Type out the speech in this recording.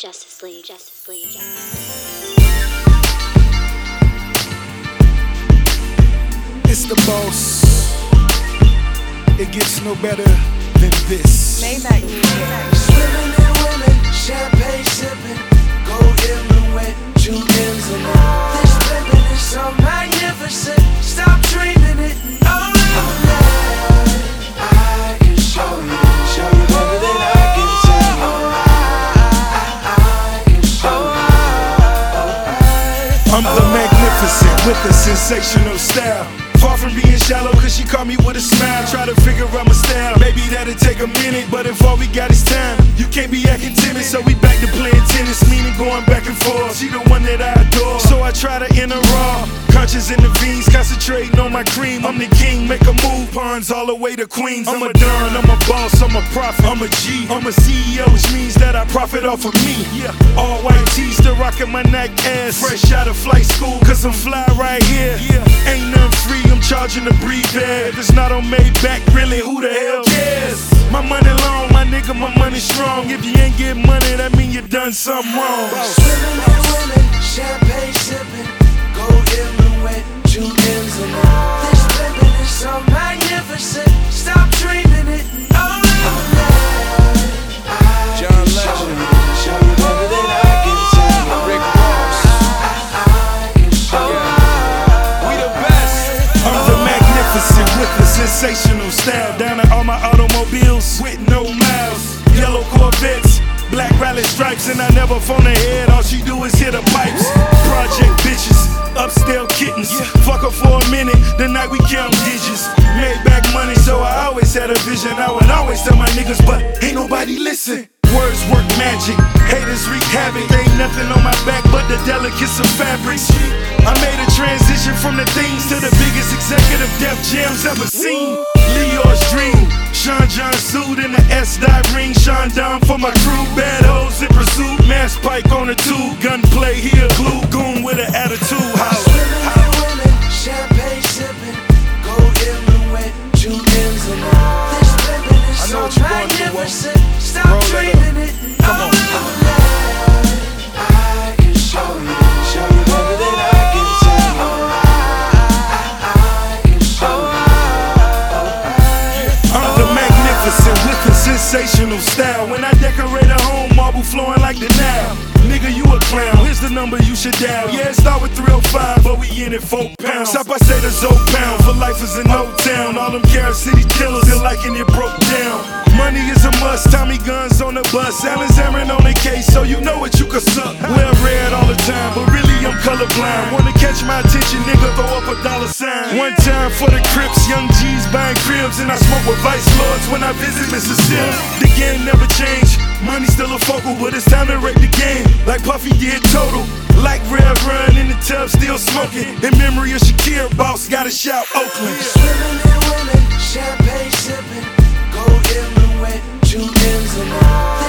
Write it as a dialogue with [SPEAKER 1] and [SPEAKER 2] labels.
[SPEAKER 1] Justice League.
[SPEAKER 2] It's the boss. It gets no better than this.
[SPEAKER 3] Maybach music.
[SPEAKER 4] Swimming and winning, champagne sipping, gold in the wet, two ends and all. This living is so magnificent. Stop dreaming it. Oh, I can show you everything I can tell you. I can show you.
[SPEAKER 2] I'm the magnificent with the sensational style. Far from being shallow, cause she caught me with a smile. Try to figure out my style, maybe that'll take a minute. But if all we got is time, you can't be acting timid. So we back to playing tennis, meaning going back and forth. She the one that I adore, so I try to enter raw. Conscious in the veins, concentrating on my cream. I'm the king, make a move, pawns all the way to Queens. I'm a don, I'm a boss, I'm a prophet, I'm a G, I'm a CEO, which means that I profit off of me. Yeah, all white tees, still rocking my Nike ass. Fresh out of flight school, cause I'm fly right here. Yeah, ain't nothing free, I'm charging to breathe air. If it's not on Maybach, really, who the hell cares? My money long, my nigga, my money strong. If you ain't get money, that mean you done something wrong.
[SPEAKER 4] Swimming and winning, champagne sipping, gold in the wet, two ends and all. This living is so magnificent. Stop dreaming it. Oh,
[SPEAKER 5] John Legend,
[SPEAKER 4] show you everything I can tell you.
[SPEAKER 5] Rick Ross,
[SPEAKER 4] I can show you.
[SPEAKER 5] we the best.
[SPEAKER 2] I'm the magnificent with the sensational style. Down at all my automobiles with no miles. Yellow Corvettes, black rally stripes, and I never phone ahead. All she do is hit the pipes. Project bitches, upscale kittens. Fuck her for a minute, the night we count digits. Maybach money, so I always had a vision. I would always tell my niggas, but ain't nobody listen. Words work magic, haters wreak havoc. Ain't nothing on my back but the delicates of fabrics. I made a transition from the things to the biggest executive Def Jam's ever seen. Leo's dream, Sean John suit in the S-Dot ring. Sean Don for my crew, bad hoes in pursuit. Mass pike on the tube, gunplay here, glue goon with an attitude.
[SPEAKER 4] Swimming and winning, champagne sipping, gold in the wet, two ends and all. This living is
[SPEAKER 5] I know
[SPEAKER 4] so
[SPEAKER 5] what you're going through, Will.
[SPEAKER 4] magnificent. Stop
[SPEAKER 5] Roll it up.
[SPEAKER 4] dreaming it.
[SPEAKER 5] Come on.
[SPEAKER 4] I can show you everything I can tell you. I can show you.
[SPEAKER 2] I'm the magnificent with the sensational style. When I decorate a home, marble flowing like the Nile. Nigga, you a clown, here's the number you should dial. Yeah, it start with 305, but we in it 4 pounds. Stop, I say the Zoe pound, for life is in O-Town. All them Carrot City killers, feel like it broke down. Money is a must, Tommy guns on the bus. Alan's Aaron on the case, so you know what you could suck. Well read all the time, but really I'm colorblind. Wanna catch my attention, nigga, throw up a $sign. One time for the Crips, young G's buying cribs, and I smoke with Vice Lords when I visit Mississippi. The game never changed, money still a focal, but it's time to rate the game. Like Puffy did Total, like Rev Run in the tub, still smoking. In memory of Shakir, boss, gotta shout Oakland.
[SPEAKER 4] Swimming and winning, champagne sipping, gold in the wet, two ends and all.